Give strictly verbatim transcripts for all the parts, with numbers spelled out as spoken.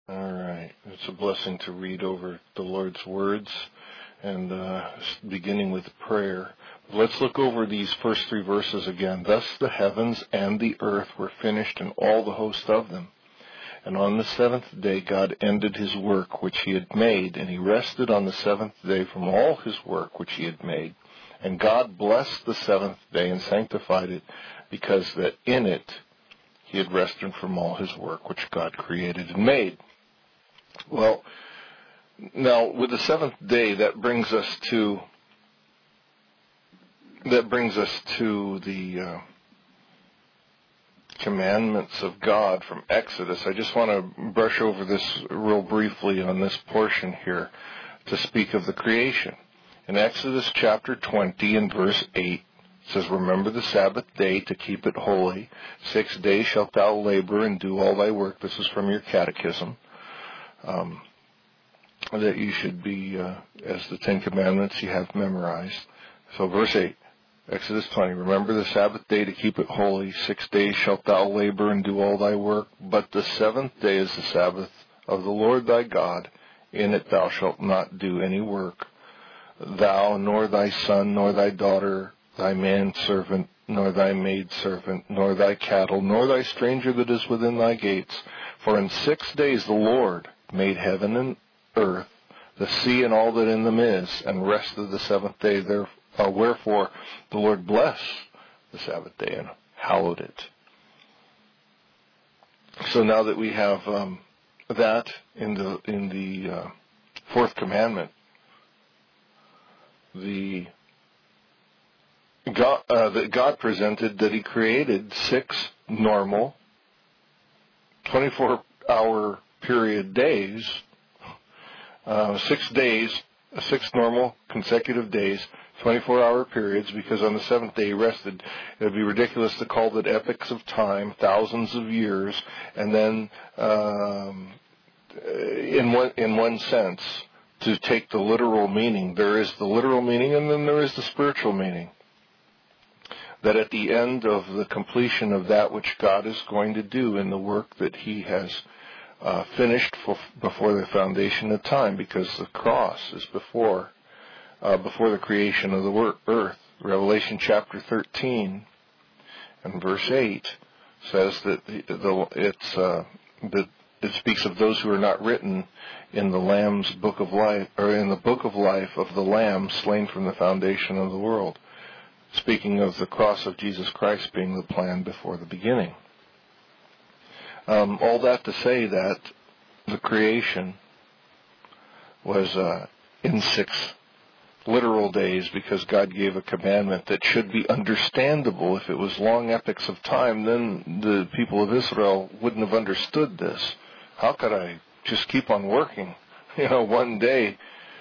All right. It's a blessing to read over the Lord's words, and uh, beginning with prayer. Let's look over these first three verses again. Thus the heavens and the earth were finished, and all the host of them. And on the seventh day God ended his work which he had made, and he rested on the seventh day from all his work which he had made. And God blessed the seventh day and sanctified it, because that in it he had rested from all his work which God created and made. Well, now with the seventh day, that brings us to that brings us to the uh, commandments of God from Exodus. I just want to brush over this real briefly on this portion here to speak of the creation. In Exodus chapter twenty and verse eight, it says, "Remember the Sabbath day to keep it holy. Six days shalt thou labor and do all thy work." This is from your catechism. Um, that you should be, uh, as the Ten Commandments you have memorized. So verse eight, Exodus twenty, "Remember the Sabbath day to keep it holy. Six days shalt thou labor and do all thy work. But the seventh day is the Sabbath of the Lord thy God. In it thou shalt not do any work. Thou, nor thy son, nor thy daughter, thy manservant, nor thy maidservant, nor thy cattle, nor thy stranger that is within thy gates. For in six days the Lord made heaven and earth, the sea and all that in them is, and rested the seventh day. There, uh, wherefore the Lord blessed the Sabbath day and hallowed it." So now that we have um, that in the in the uh, fourth commandment, the God, uh, that God presented that He created six normal twenty-four hour period days. Uh, six days, six normal consecutive days, twenty-four hour periods, because on the seventh day he rested. It would be ridiculous to call it epochs of time, thousands of years, and then um, in one in one sense, to take the literal meaning. There is the literal meaning, and then there is the spiritual meaning. That at the end of the completion of that which God is going to do in the work that he has Uh, finished for, before the foundation of time, because the cross is before uh, before the creation of the wor- earth. Revelation chapter thirteen and verse eight says that the, the, it's uh, that it speaks of those who are not written in the Lamb's book of life, or in the book of life of the Lamb slain from the foundation of the world. Speaking of the cross of Jesus Christ being the plan before the beginning. Um, all that to say that the creation was uh, in six literal days, because God gave a commandment that should be understandable. If it was long epochs of time, then the people of Israel wouldn't have understood this. How could I just keep on working? You know, one day,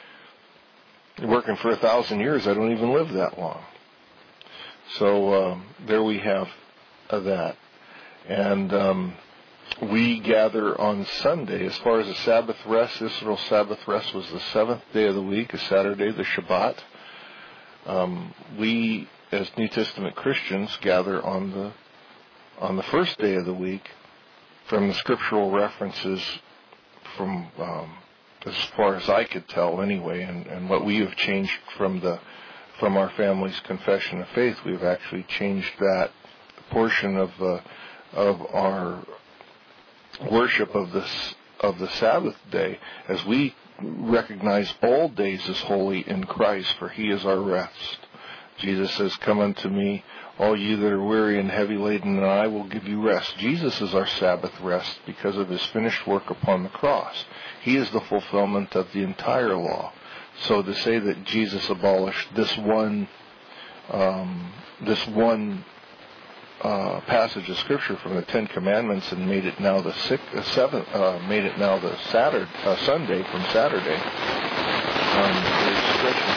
working for a thousand years, I don't even live that long. So um, there we have uh, that. And Um, we gather on Sunday. As far as the Sabbath rest, Israel's Sabbath rest was the seventh day of the week, a Saturday, the Shabbat. Um, we, as New Testament Christians, gather on the on the first day of the week, from the scriptural references, from um, as far as I could tell, anyway, and, and what we have changed from the from our family's confession of faith. We've actually changed that portion of the of our worship of this of the Sabbath day, as we recognize all days as holy in Christ, for he is our rest. Jesus says, "Come unto me, all you that are weary and heavy laden, and I will give you rest." Jesus is our Sabbath rest because of his finished work upon the cross. He is the fulfillment of the entire law. So to say that Jesus abolished this one um, this one Uh, passage of Scripture from the Ten Commandments and made it now the sixth, uh, seventh, uh, made it now the Saturday, uh, Sunday from Saturday. Um, the expression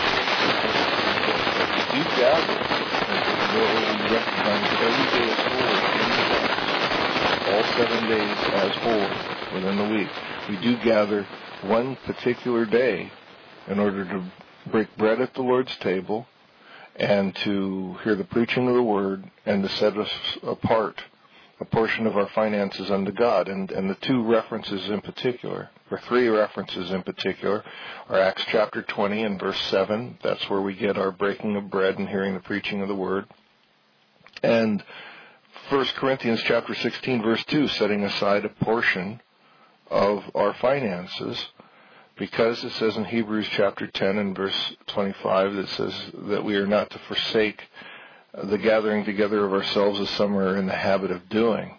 that we do gather, where we recognize every day as holy, all seven days as holy within the week. We do gather one particular day in order to break bread at the Lord's table, and to hear the preaching of the Word, and to set us apart a portion of our finances unto God. And, and the two references in particular, or three references in particular, are Acts chapter twenty and verse seven. That's where we get our breaking of bread and hearing the preaching of the word. And First Corinthians chapter sixteen, verse two, setting aside a portion of our finances, because it says in Hebrews chapter ten and verse twenty-five that says that we are not to forsake the gathering together of ourselves as some are in the habit of doing.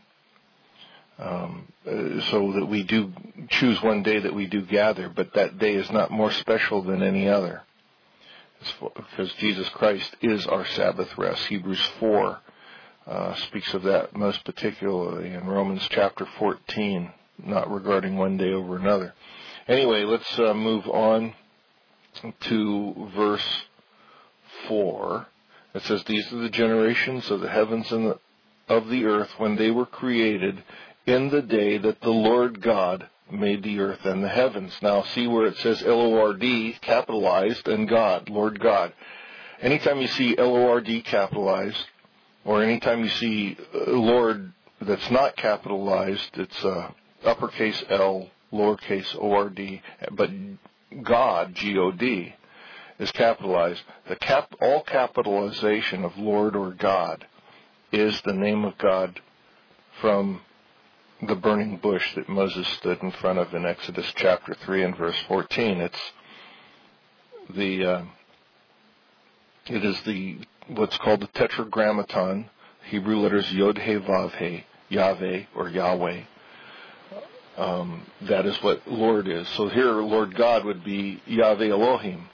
Um, so that we do choose one day that we do gather, but that day is not more special than any other. It's for, because Jesus Christ is our Sabbath rest. Hebrews four uh, speaks of that most particularly in Romans chapter fourteen, not regarding one day over another. Anyway, let's uh, move on to verse four. It says, "These are the generations of the heavens and the, of the earth when they were created in the day that the Lord God made the earth and the heavens." Now, see where it says L O R D capitalized and God, Lord God. Anytime you see L O R D capitalized, or anytime you see Lord that's not capitalized, it's uh, uppercase L, lowercase O R D, but God, G O D, is capitalized. The cap, all capitalization of Lord or God is the name of God from the burning bush that Moses stood in front of in Exodus chapter three and verse fourteen. It's the uh, it is the what's called the Tetragrammaton, Hebrew letters Yod He Vav He, Yahweh or Yahweh. Um, that is what Lord is. So here, Lord God would be Yahweh Elohim.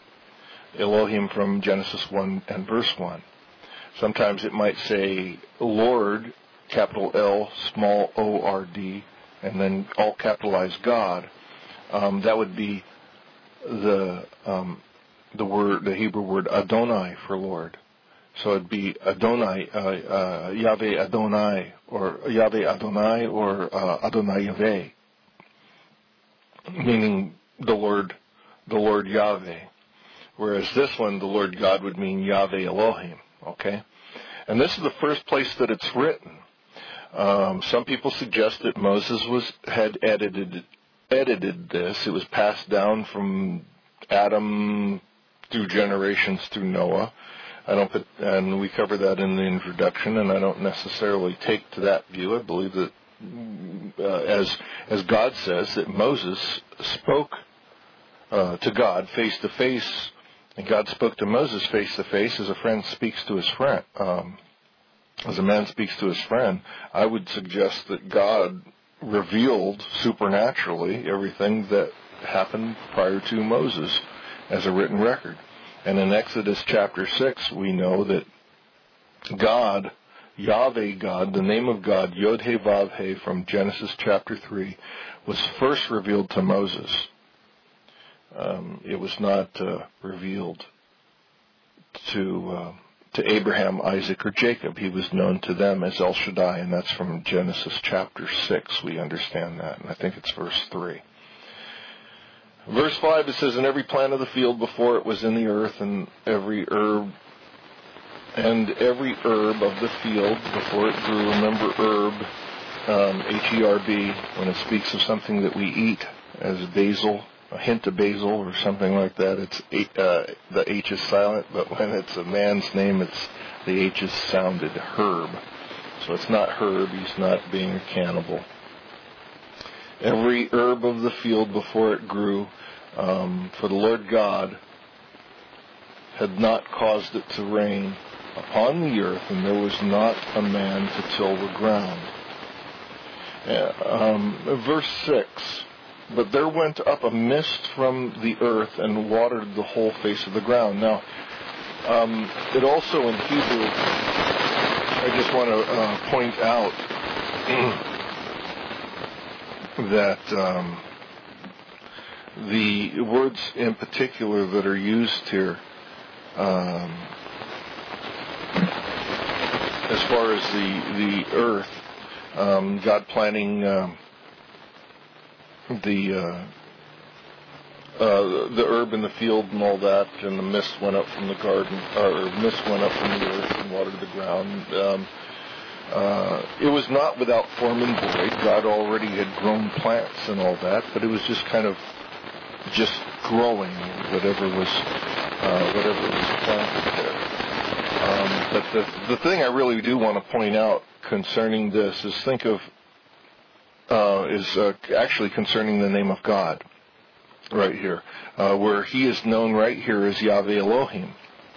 Elohim from Genesis one and verse one. Sometimes it might say Lord, capital L, small O R D, and then all capitalized God. Um, that would be the um, the word, the Hebrew word Adonai for Lord. So it'd be Adonai, uh, uh, Yahweh Adonai, or Yahweh Adonai, or uh, Adonai Yahweh, meaning the Lord, the Lord Yahweh. Whereas this one, the Lord God, would mean Yahweh Elohim. Okay, and this is the first place that it's written. Um, some people suggest that Moses was had edited edited this. It was passed down from Adam through generations through Noah. I don't put, and we cover that in the introduction, and I don't necessarily take to that view. I believe that, uh, as as God says, that Moses spoke uh, to God face to face, and God spoke to Moses face to face, as a friend speaks to his friend. Um, as a man speaks to his friend, I would suggest that God revealed supernaturally everything that happened prior to Moses as a written record. And in Exodus chapter six, we know that God, Yahweh God, the name of God, Yod He Vav He, from Genesis chapter three, was first revealed to Moses. Um, it was not uh, revealed to uh, to Abraham, Isaac, or Jacob. He was known to them as El Shaddai, and that's from Genesis chapter six. We understand that, and I think it's verse three. Verse five, it says, "And every plant of the field before it was in the earth, and every herb, and every herb of the field before it grew." Remember herb, um, H E R B, when it speaks of something that we eat, as basil, a hint of basil or something like that, it's uh, the H is silent, but when it's a man's name, it's the H is sounded, herb. So it's not herb, he's not being a cannibal. Every herb of the field before it grew, um, for the Lord God had not caused it to rain upon the earth, and there was not a man to till the ground. Uh, um, verse six, "But there went up a mist from the earth and watered the whole face of the ground." Now, um, it also in Hebrew, I just want to uh, point out that um, the words in particular that are used here, um, as far as the the earth, um, God planting um, the uh, uh, the herb in the field and all that, and the mist went up from the garden, or mist went up from the earth and watered the ground. Um, uh, it was not without form and void. God already had grown plants and all that, but it was just kind of just growing whatever was uh, whatever was planted there. Um, but the the thing I really do want to point out concerning this is think of uh, is uh, actually concerning the name of God right here, uh, where He is known right here as Yahweh Elohim,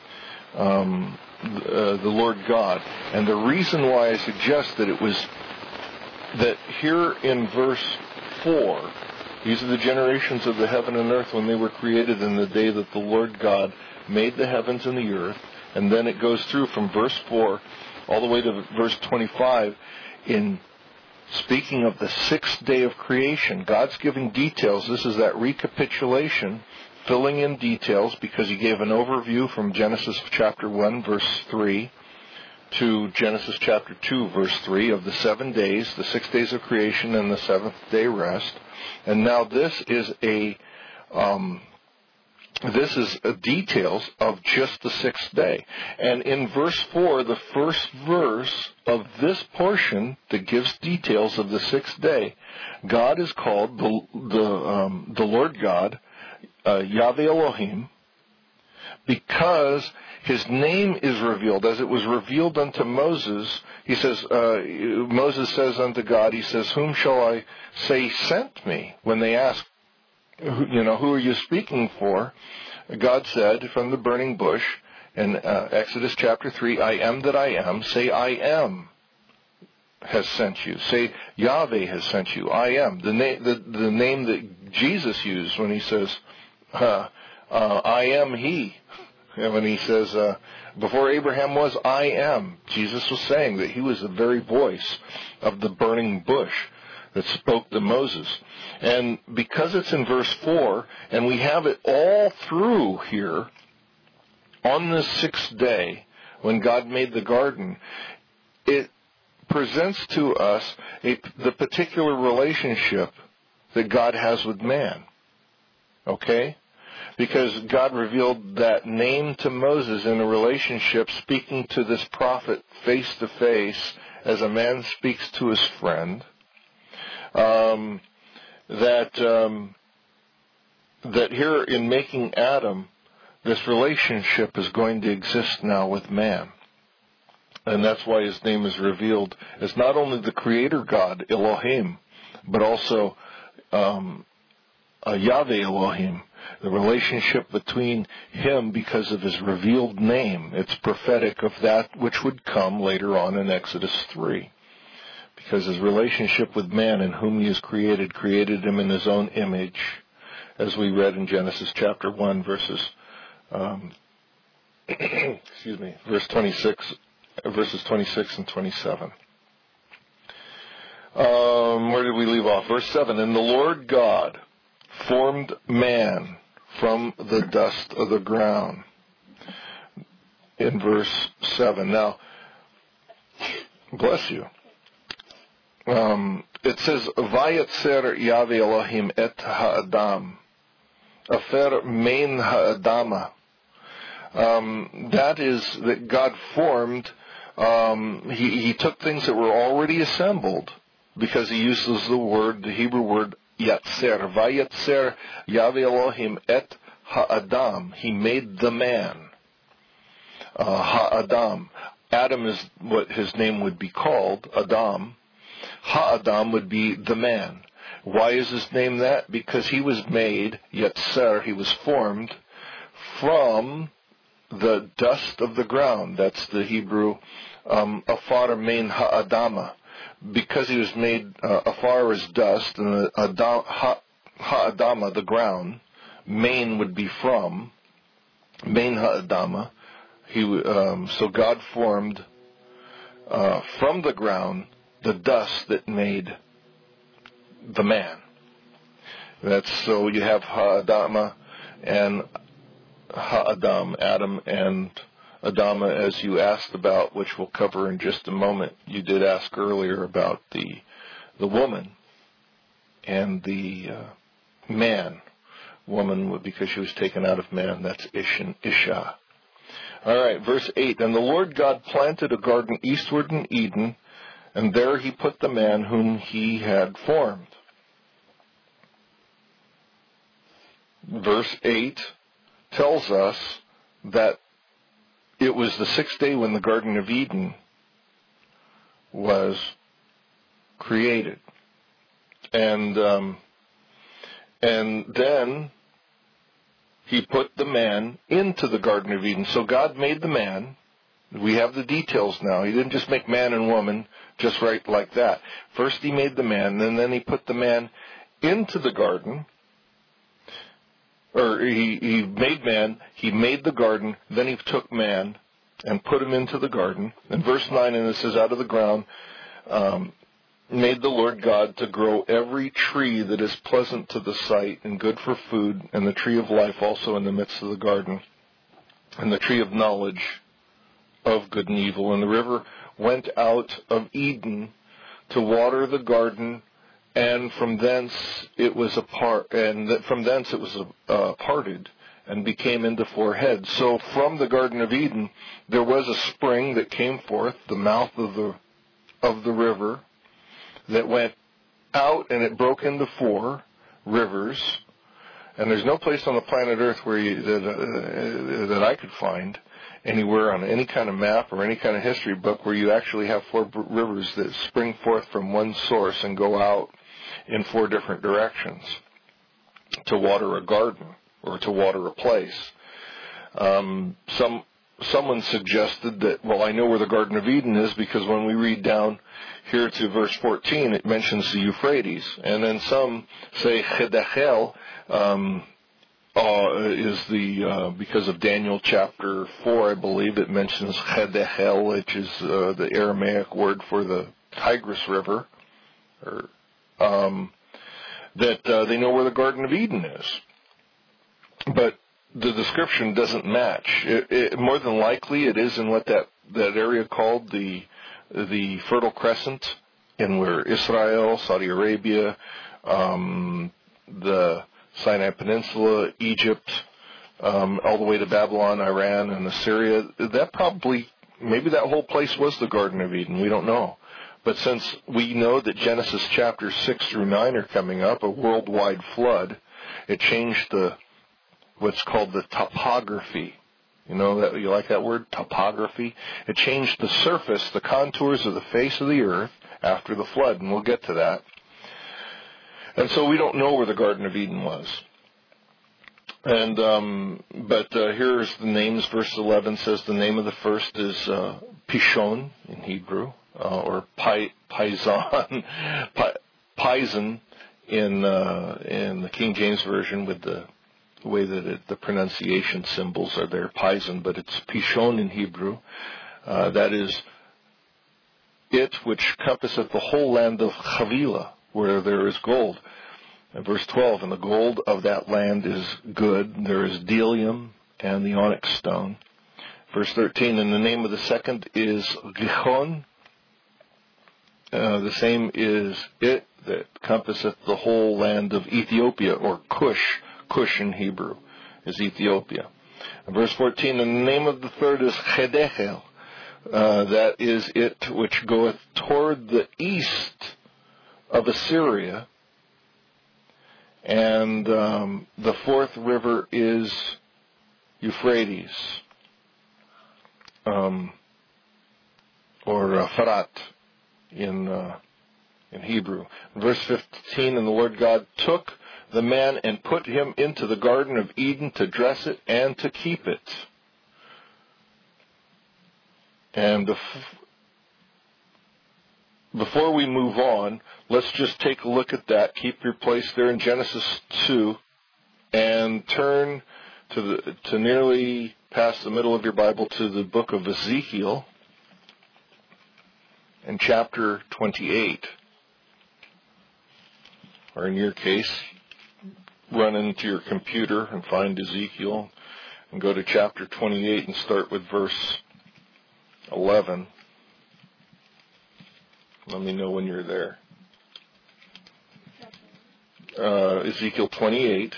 um, uh, the Lord God. And the reason why I suggest that it was that here in verse four, these are the generations of the heaven and earth when they were created in the day that the Lord God made the heavens and the earth. And then it goes through from verse four all the way to verse twenty-five in speaking of the sixth day of creation. God's giving details. This is that recapitulation, filling in details, because He gave an overview from Genesis chapter one, verse three, to Genesis chapter two, verse three, of the seven days, the six days of creation and the seventh day rest. And now this is a um, this is a details of just the sixth day. And in verse four, the first verse of this portion that gives details of the sixth day, God is called the the, um, the Lord God, uh, Yahweh Elohim, because His name is revealed. As it was revealed unto Moses, he says, uh, Moses says unto God, he says, whom shall I say sent me? When they ask, you know, who are you speaking for? God said from the burning bush in uh, Exodus chapter three, I am that I am. Say, I am has sent you. Say, Yahweh has sent you. I am. The, na- the, the name that Jesus used when He says, uh, uh, I am He. And when He says, uh, before Abraham was, I am. Jesus was saying that He was the very voice of the burning bush that spoke to Moses. And because it's in verse four, and we have it all through here, on the sixth day, when God made the garden, it presents to us a, the particular relationship that God has with man. Okay? Because God revealed that name to Moses in a relationship, speaking to this prophet face to face, as a man speaks to his friend. Um, that um, that here in making Adam, this relationship is going to exist now with man. And that's why His name is revealed as not only the Creator God, Elohim, but also um, uh, Yahweh Elohim, the relationship between Him because of His revealed name. It's prophetic of that which would come later on in Exodus three. Because His relationship with man, in whom He has created, created him in His own image, as we read in Genesis chapter one, verses, um, excuse me, verse twenty-six, verses twenty-six and twenty-seven. Um, where did we leave off? Verse seven. And the Lord God formed man from the dust of the ground. In verse seven. Now, bless you. Um, it says, Vayatzer Yahweh Elohim et ha'adam, afer mein ha'adama. Um, that is, that God formed, um, he, he took things that were already assembled, because He uses the word, the Hebrew word, yatzer. Vayatzer Yahweh Elohim et ha'adam. He made the man. Uh, ha'adam. Adam is what his name would be called, Adam. Ha'adam would be the man. Why is his name that? Because he was made, Yetzer, he was formed from the dust of the ground. That's the Hebrew, um, afar mein ha'adama. Because he was made, uh, afar is dust, and uh, adam, ha, ha'adama, the ground, mein would be from, mein ha'adama. He, um, so God formed, uh, from the ground, the dust that made the man. That's so you have Ha'adama and Ha'adam, Adam and Adama, as you asked about, which we'll cover in just a moment. You did ask earlier about the the woman and the uh, man. Woman, because she was taken out of man. That's Ish and Isha. All right, verse eight. And the Lord God planted a garden eastward in Eden, and there he put the man whom he had formed. Verse eight tells us that it was the sixth day when the Garden of Eden was created. And um, and then he put the man into the Garden of Eden. So God made the man. We have the details now. He didn't just make man and woman just right like that. First he made the man, and then he put the man into the garden. Or he, he made man, he made the garden, then he took man and put him into the garden. In verse nine, and it says, out of the ground um, made the Lord God to grow every tree that is pleasant to the sight and good for food, and the tree of life also in the midst of the garden, and the tree of knowledge of good and evil. And the river went out of Eden to water the garden, and from thence it was apart, and th- from thence it was uh, parted and became into four heads. So from the Garden of Eden there was a spring that came forth, the mouth of the of the river, that went out, and it broke into four rivers. And there's no place on the planet Earth where you, that uh, that I could find anywhere on any kind of map or any kind of history book where you actually have four b- rivers that spring forth from one source and go out in four different directions to water a garden or to water a place. Um, some someone suggested that, well, I know where the Garden of Eden is because when we read down here to verse fourteen, it mentions the Euphrates. And then some say Chedechel um, uh, is the, uh, because of Daniel chapter four, I believe, it mentions Chedechel, which is uh, the Aramaic word for the Tigris River, or um, that uh, they know where the Garden of Eden is. But the description doesn't match. It, it, more than likely, it is in what that, that area called the the Fertile Crescent, in where Israel, Saudi Arabia, um, the Sinai Peninsula, Egypt, um, all the way to Babylon, Iran, and Assyria. That probably, maybe that whole place was the Garden of Eden. We don't know. But since we know that Genesis chapters six through nine are coming up, a worldwide flood, it changed the what's called the topography. You know that, you like that word, topography? It changed the surface, the contours of the face of the earth after the flood, and we'll get to that. And so we don't know where the Garden of Eden was. And um, but uh, here's the names. Verse eleven says the name of the first is uh, Pishon in Hebrew, uh, or Pi, Paisan, Pi, Paisan in uh, in the King James Version, with the the way that it, the pronunciation symbols are there, Paisan, but it's Pishon in Hebrew. Uh, that is it which compasseth the whole land of Havilah, where there is gold. And verse twelve, and the gold of that land is good. There is bdellium and the onyx stone. Verse thirteen, and the name of the second is Gihon. Uh, the same is it that compasseth the whole land of Ethiopia, or Cush. Cush in Hebrew is Ethiopia. And verse fourteen, and the name of the third is Chedechel. Uh, that is it which goeth toward the east of Assyria. And um, the fourth river is Euphrates, um, or uh, Farat in uh, in Hebrew. Verse fifteen, and the Lord God took the man and put him into the Garden of Eden to dress it and to keep it. And bef- before we move on, let's just take a look at that. Keep your place there in Genesis two and turn to the to nearly past the middle of your Bible to the book of Ezekiel in chapter twenty-eight. Or in your case, run into your computer and find Ezekiel and go to chapter twenty-eight and start with verse eleven. Let me know when you're there. Uh, Ezekiel twenty-eight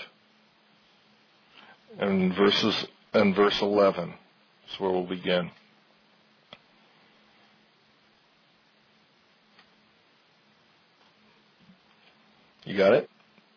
and verses and verse eleven. That's where we'll begin. You got it?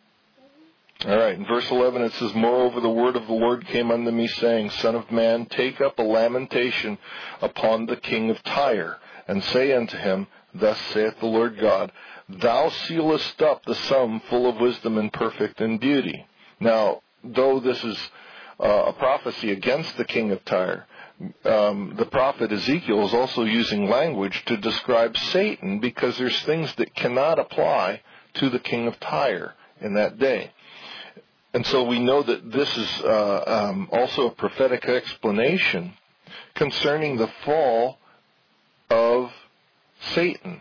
All right. In verse eleven it says, Moreover, the word of the Lord came unto me, saying, Son of man, take up a lamentation upon the king of Tyre, and say unto him, Thus saith the Lord God, Thou sealest up the sum full of wisdom and perfect in beauty. Now, though this is uh, a prophecy against the king of Tyre, um, the prophet Ezekiel is also using language to describe Satan, because there's things that cannot apply to the king of Tyre in that day. And so we know that this is uh, um, also a prophetic explanation concerning the fall of Satan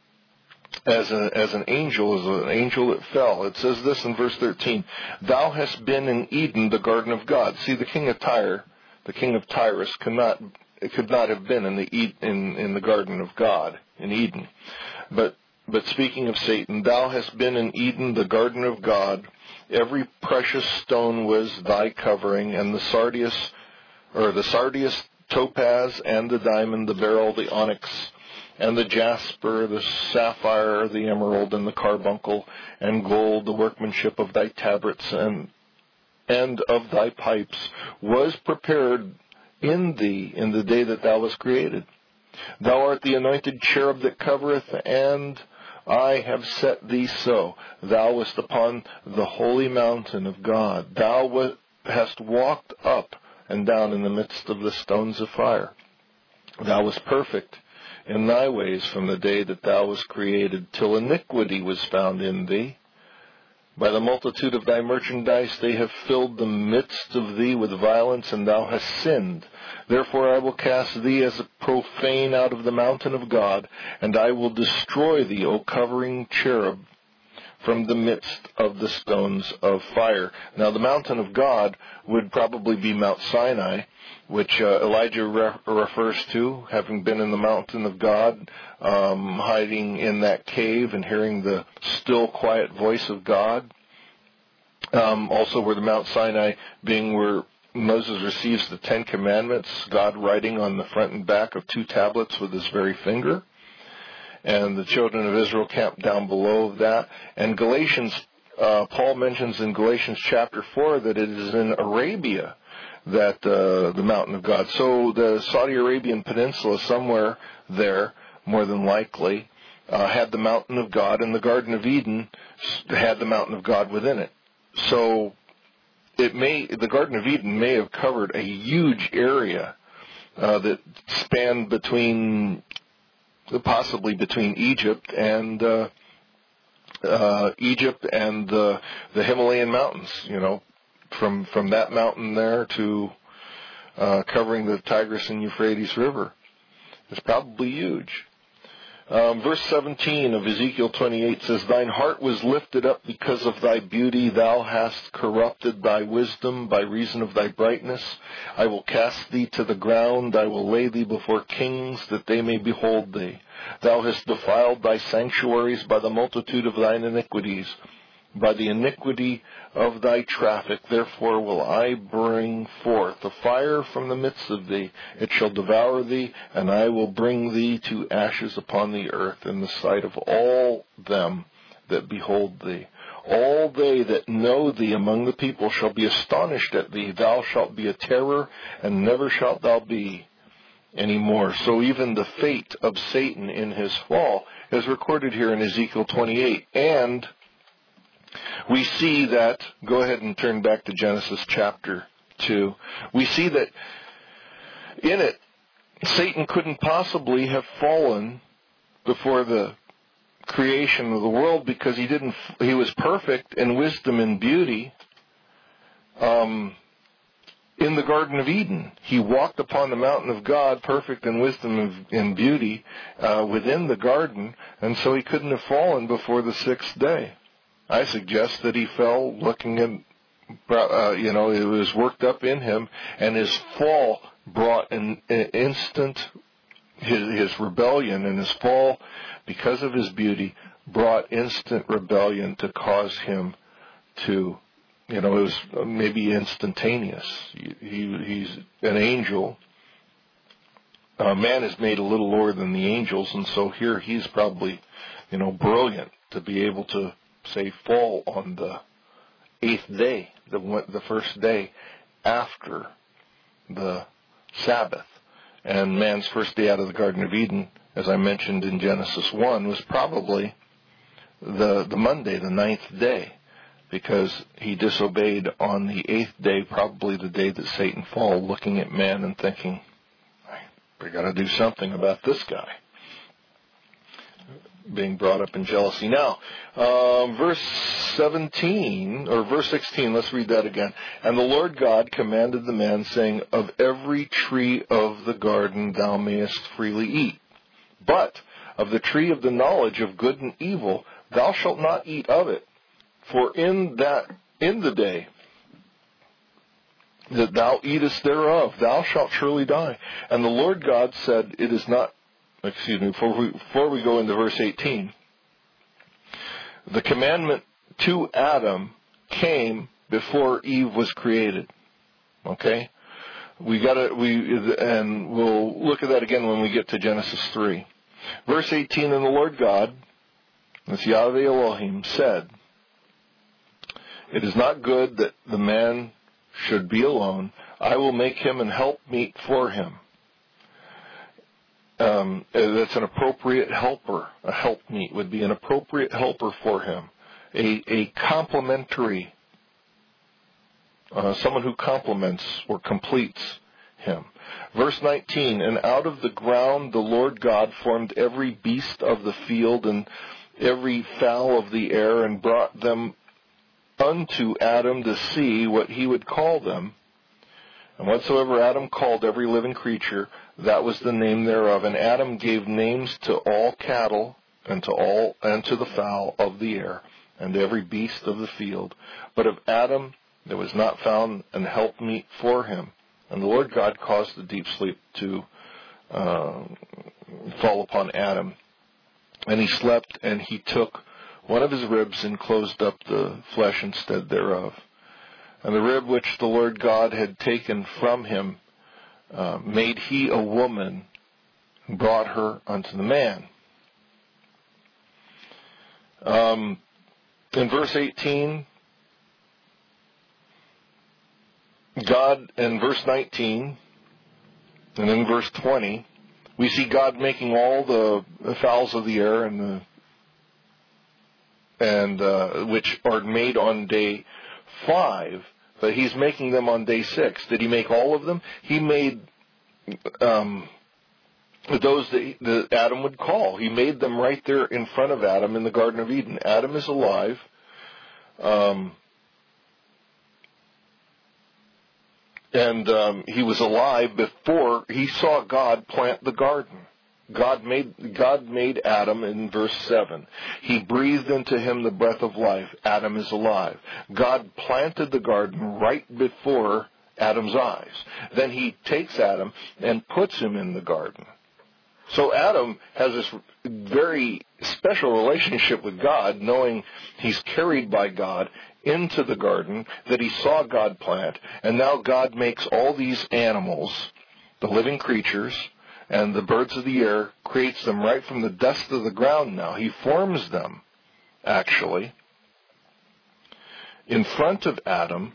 as, a, as an angel, as an angel that fell. It says this in verse thirteen, Thou hast been in Eden, the garden of God. See, the king of Tyre, the king of Tyrus, could not, it could not have been in the in, in the garden of God, in Eden. But But speaking of Satan, Thou hast been in Eden, the garden of God. Every precious stone was thy covering, and the sardius, or the sardius, topaz, and the diamond, the beryl, the onyx, and the jasper, the sapphire, the emerald, and the carbuncle, and gold, the workmanship of thy tabrets, and and of thy pipes, was prepared in thee in the day that thou wast created. Thou art the anointed cherub that covereth, and I have set thee so. Thou wast upon the holy mountain of God. Thou hast walked up and down in the midst of the stones of fire. Thou wast perfect in thy ways from the day that thou wast created, till iniquity was found in thee. By the multitude of thy merchandise they have filled the midst of thee with violence, and thou hast sinned. Therefore I will cast thee as a profane out of the mountain of God, and I will destroy thee, O covering cherub, from the midst of the stones of fire. Now the mountain of God would probably be Mount Sinai, which uh, Elijah re- refers to, having been in the mountain of God, um, hiding in that cave and hearing the still, quiet voice of God. Um, also where the Mount Sinai being where Moses receives the Ten Commandments, God writing on the front and back of two tablets with his very finger. And the children of Israel camped down below that. And Galatians, uh, Paul mentions in Galatians chapter four that it is in Arabia that uh, the mountain of God. So the Saudi Arabian peninsula, somewhere there, more than likely, uh, had the mountain of God, and the Garden of Eden had the mountain of God within it. So it may, the Garden of Eden may have covered a huge area uh, that spanned between, possibly between Egypt and uh, uh, Egypt and the the Himalayan mountains. You know, from from that mountain there to uh, covering the Tigris and Euphrates River. It's probably huge. Um, verse seventeen of Ezekiel twenty-eight says, Thine heart was lifted up because of thy beauty. Thou hast corrupted thy wisdom by reason of thy brightness. I will cast thee to the ground. I will lay thee before kings, that they may behold thee. Thou hast defiled thy sanctuaries by the multitude of thine iniquities, by the iniquity of thy traffic. Therefore will I bring forth a fire from the midst of thee. It shall devour thee, and I will bring thee to ashes upon the earth in the sight of all them that behold thee. All they that know thee among the people shall be astonished at thee. Thou shalt be a terror, and never shalt thou be any more. So even the fate of Satan in his fall is recorded here in Ezekiel twenty-eight. And we see that, go ahead and turn back to Genesis chapter two. We see that in it, Satan couldn't possibly have fallen before the creation of the world, because he didn't, he was perfect in wisdom and beauty um, in the Garden of Eden. He walked upon the mountain of God, perfect in wisdom and beauty uh, within the garden, and so he couldn't have fallen before the sixth day. I suggest that he fell looking at, uh, you know, it was worked up in him, and his fall brought an, an instant, his, his rebellion, and his fall, because of his beauty, brought instant rebellion to cause him to, you know, it was maybe instantaneous. He, he, he's an angel. Uh, man is made a little lower than the angels, and so here he's probably, you know, brilliant to be able to say, fall on the eighth day, the the first day after the Sabbath. And man's first day out of the Garden of Eden, as I mentioned in Genesis one, was probably the the Monday, the ninth day, because he disobeyed on the eighth day, probably the day that Satan fell, looking at man and thinking, we got to do something about this guy. Being brought up in jealousy. Now, um, verse seventeen, or verse sixteen, let's read that again. And the Lord God commanded the man, saying, of every tree of the garden thou mayest freely eat, but of the tree of the knowledge of good and evil thou shalt not eat of it, for in that in the day that thou eatest thereof thou shalt surely die. And the Lord God said, it is not Excuse me, before we, before we go into verse eighteen, the commandment to Adam came before Eve was created. Okay? We gotta, we, and we'll look at that again when we get to Genesis three. Verse eighteen, and the Lord God, that's Yahweh Elohim, said, it is not good that the man should be alone. I will make him an helpmeet for him. Um, that's an appropriate helper. A helpmeet would be an appropriate helper for him. A, a complementary, uh, someone who complements or completes him. Verse nineteen, and out of the ground the Lord God formed every beast of the field and every fowl of the air, and brought them unto Adam to see what he would call them. And whatsoever Adam called every living creature, that was the name thereof. And Adam gave names to all cattle, and to all and to the fowl of the air, and to every beast of the field. But of Adam there was not found an helpmeet for him. And the Lord God caused the deep sleep to uh, fall upon Adam. And he slept, and he took one of his ribs and closed up the flesh instead thereof. And the rib which the Lord God had taken from him uh, made he a woman, and brought her unto the man. Um, in verse eighteen, God, in verse nineteen, and in verse twenty, we see God making all the, the fowls of the air and the and uh, which are made on day five, but he's making them on day six. Did he make all of them? He made um, those that, that Adam would call. He made them right there in front of Adam in the Garden of Eden. Adam is alive. Um, and um, he was alive before he saw God plant the garden. God made God made Adam in verse seven. He breathed into him the breath of life. Adam is alive. God planted the garden right before Adam's eyes. Then he takes Adam and puts him in the garden. So Adam has this very special relationship with God, knowing he's carried by God into the garden that he saw God plant. And now God makes all these animals, the living creatures, and the birds of the air, creates them right from the dust of the ground now. He forms them, actually, in front of Adam,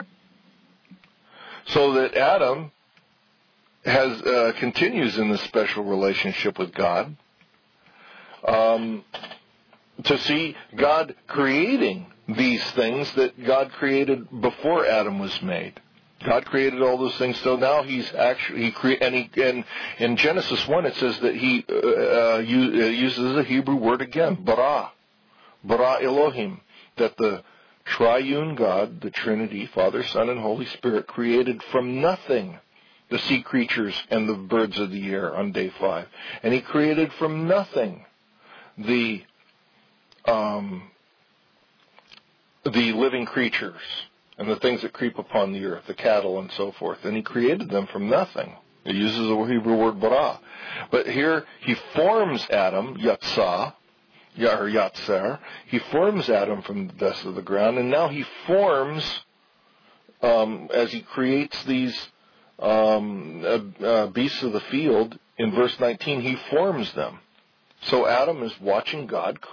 so that Adam has uh, continues in this special relationship with God, um, to see God creating these things that God created before Adam was made. God created all those things, so now he's actually, he cre- and, he, and in Genesis one it says that he uh, uh, uses a Hebrew word again, bara, bara Elohim, that the triune God, the Trinity, Father, Son, and Holy Spirit, created from nothing the sea creatures and the birds of the air on day five. And he created from nothing the um, the living creatures and the things that creep upon the earth, the cattle and so forth. And he created them from nothing. He uses the Hebrew word bara. But here he forms Adam, Yatsah, or Yatzer. He forms Adam from the dust of the ground, and now he forms, um, as he creates these um, uh, uh, beasts of the field, in verse nineteen, he forms them. So Adam is watching God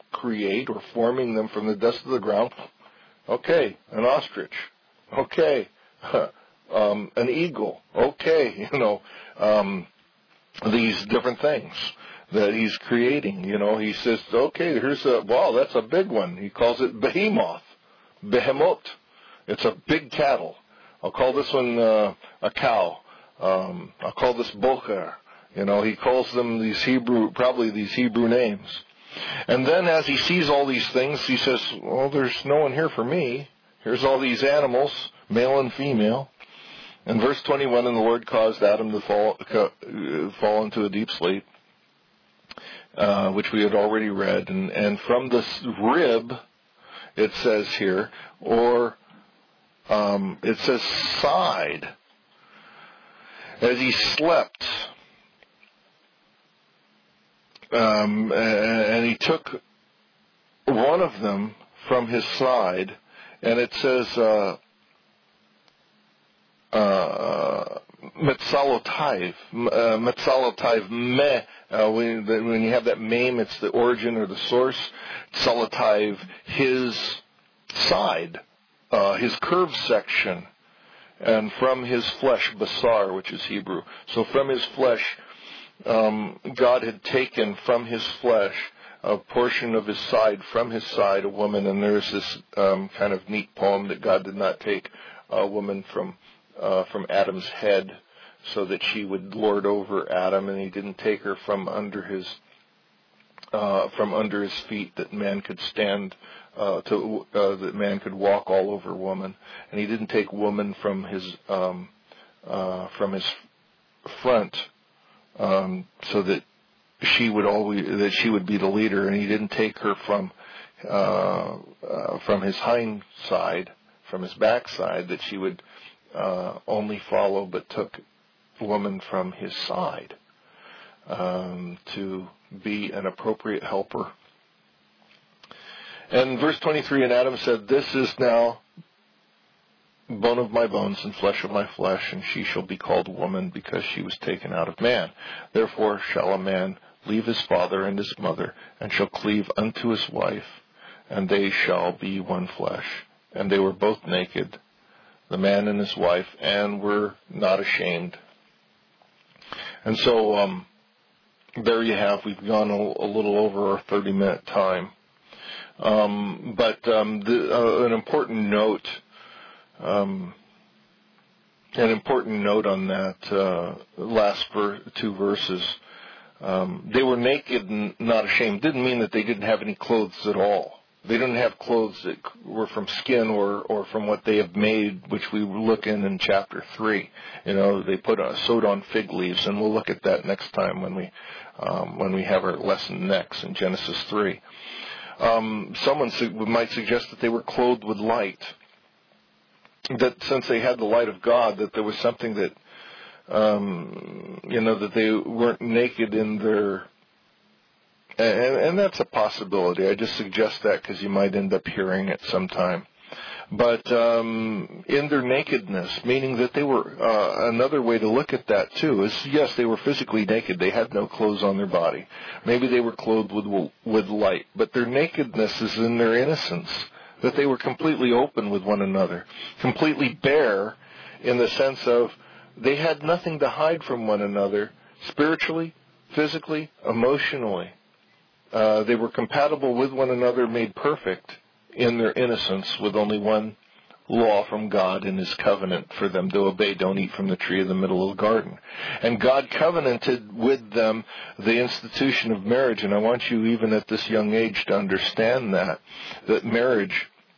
create or forming them from the dust of the ground. Okay, an ostrich. Okay, um, an eagle. Okay, you know, um, these different things that he's creating. You know, he says, okay, here's a, wow, that's a big one. He calls it behemoth, behemoth. It's a big cattle. I'll call this one uh, a cow. Um, I'll call this bocher. You know, he calls them these Hebrew, probably these Hebrew names. And then as he sees all these things, he says, well, there's no one here for me. Here's all these animals, male and female. In verse twenty-one, and the Lord caused Adam to fall, uh, fall into a deep sleep, uh, which we had already read. And, and from this rib, it says here, or um, it says side, as he slept, Um, and he took one of them from his side, and it says, uh, uh, Metzalotaiv, uh, Metzalotaiv meh, uh, when, when you have that meme, it's the origin or the source. Metzalotaiv, his side, uh, his curved section, and from his flesh, basar, which is Hebrew. So from his flesh, Um, God had taken from his flesh a portion of his side, from his side, a woman, and there's this um, kind of neat poem that God did not take a woman from uh, from Adam's head so that she would lord over Adam, and he didn't take her from under his uh, from under his feet that man could stand uh, to uh, that man could walk all over woman, and he didn't take woman from his um, uh, from his front. Um, so that she would always that she would be the leader, and he didn't take her from uh, uh, from his hind side, from his backside, that she would uh, only follow, but took the woman from his side um, to be an appropriate helper. And verse twenty-three, and Adam said, "This is now bone of my bones and flesh of my flesh, and she shall be called woman, because she was taken out of man. Therefore shall a man leave his father and his mother, and shall cleave unto his wife, and they shall be one flesh. And they were both naked, the man and his wife, and were not ashamed." And so um, there you have, we've gone a, a little over our thirty-minute time. Um, but um, the, uh, an important note Um, an important note on that uh, last ver- two verses. Um, they were naked and not ashamed. Didn't mean that they didn't have any clothes at all. They didn't have clothes that were from skin or, or from what they have made, which we look in in chapter three. You know, they put uh, sewed on fig leaves, and we'll look at that next time when we um, when we have our lesson next in Genesis three. Um, someone su- might suggest that they were clothed with light. That since they had the light of God, that there was something that, um, you know, that they weren't naked in their, and, and that's a possibility. I just suggest that because you might end up hearing it sometime. But um, in their nakedness, meaning that they were, uh, another way to look at that too is, yes, they were physically naked. They had no clothes on their body. Maybe they were clothed with with light, but their nakedness is in their innocence. That they were completely open with one another, completely bare in the sense of they had nothing to hide from one another, spiritually, physically, emotionally. Uh, they were compatible with one another, made perfect in their innocence, with only one law from God in his covenant for them to obey. Don't eat from the tree in the middle of the garden. And God covenanted with them the institution of marriage. And I want you, even at this young age, to understand that, that marriage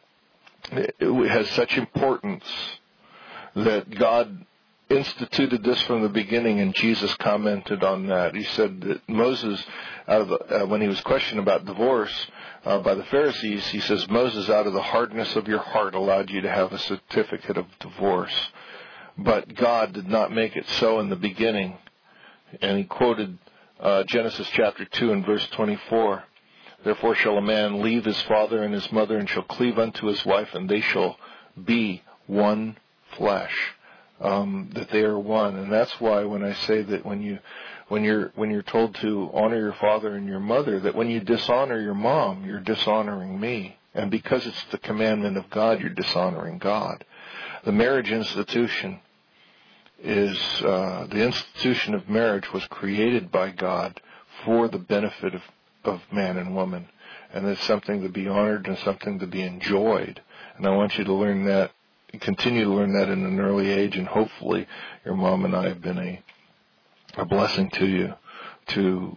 has such importance, that God instituted this from the beginning, and Jesus commented on that. He said that Moses, out of the, uh, when he was questioned about divorce uh, by the Pharisees, he says, Moses, out of the hardness of your heart, allowed you to have a certificate of divorce. But God did not make it so in the beginning. And he quoted uh, Genesis chapter two and verse twenty-four. Therefore shall a man leave his father and his mother, and shall cleave unto his wife, and they shall be one flesh. Um, that they are one. And that's why when I say that when you when you're when you're told to honor your father and your mother, that when you dishonor your mom, you're dishonoring me. And because it's the commandment of God, you're dishonoring God. The marriage institution is, uh, the institution of marriage was created by God for the benefit of, of man and woman. And it's something to be honored and something to be enjoyed. And I want you to learn that, continue to learn that in an early age, and hopefully your mom and I have been a, a blessing to you, to,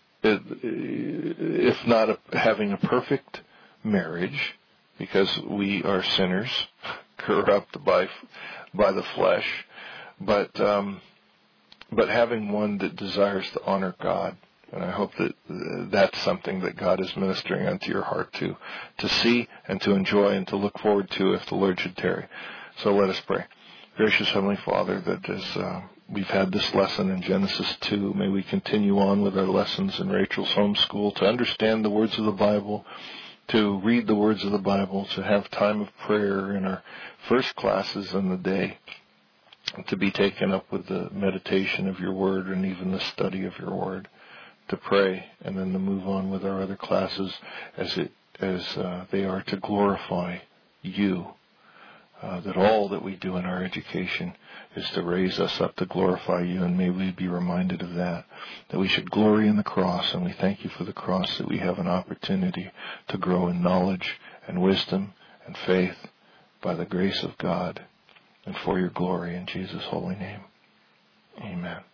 if not a, having a perfect marriage, because we are sinners, corrupt by by the flesh, but um, but having one that desires to honor God. And I hope that that's something that God is ministering unto your heart to to see and to enjoy and to look forward to if the Lord should tarry. So let us pray. Gracious Heavenly Father, that as uh, we've had this lesson in Genesis two, may we continue on with our lessons in Rachel's homeschool to understand the words of the Bible, to read the words of the Bible, to have time of prayer in our first classes in the day, to be taken up with the meditation of your word and even the study of your word, to pray, and then to move on with our other classes as it as uh, they are to glorify you. Uh, that all that we do in our education is to raise us up to glorify you, and may we be reminded of that, that we should glory in the cross, and we thank you for the cross, that we have an opportunity to grow in knowledge and wisdom and faith by the grace of God and for your glory, in Jesus' holy name. Amen.